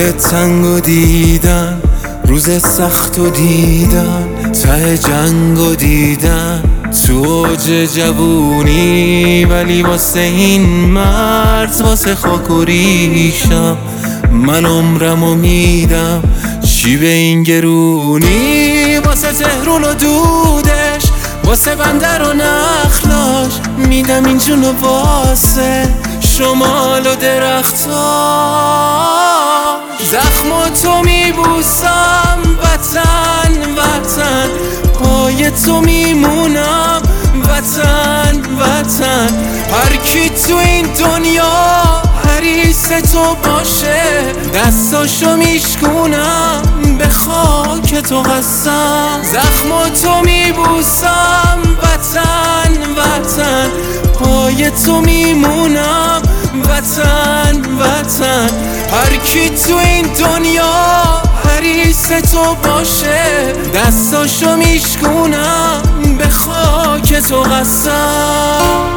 دل تنگو دیدن، روز سختو دیدن، ته جنگو دیدن، تو اوج جوونی. ولی واسه این مرد، واسه خاک و ریشم، من عمرمو میدم. چی به این گرونی؟ واسه تهرون و دودش، واسه بندر و نخلاش، میدم این جونو واسه شمال و درختاش. زخم تو میبوسم وطن وطن، پای تو میمونم وطن وطن. هر کی تو این دنیا حریص تو باشه، دستاشو میشکونم به خاک تو قسم. زخم تو میبوسم وطن وطن، پای تو میمونم وطن وطن. هر کی تو این دنیا حریص تو باشه، دستاشو میشکونم به خاک تو قسم.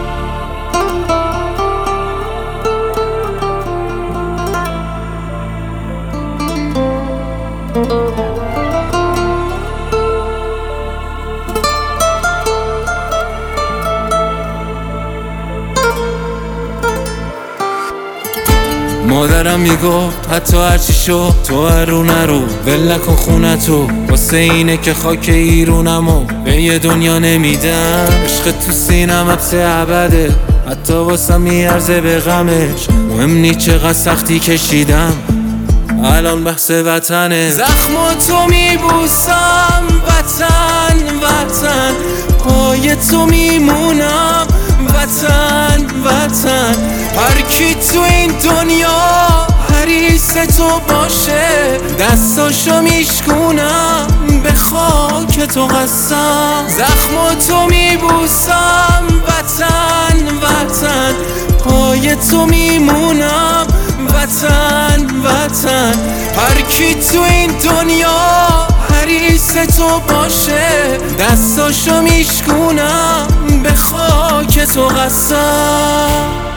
مادرم میگفت حتی هرچی شو تو هرو نرو، ول نکن خونتو، واسه اینه که خاک ایرونمو به یه دنیا نمیدم. عشق تو سینم حبس ابده، حتی واسه میارزه به غمش. مهم نی چقدر سختی کشیدم، الان بحث وطنه. زخم تو میبوسم وطن وطن، پای تو میمونم وطن وطن. هر کی تو این دنیا حریص تو باشه، دستاشو میشکونم به خاک تو قسم. زخم تو میبوسم وطن وطن، پای تو میمونم وطن وطن. هر کی تو این دنیا حریص تو باشه، دستاشو میشکونم به خاک تو قسم.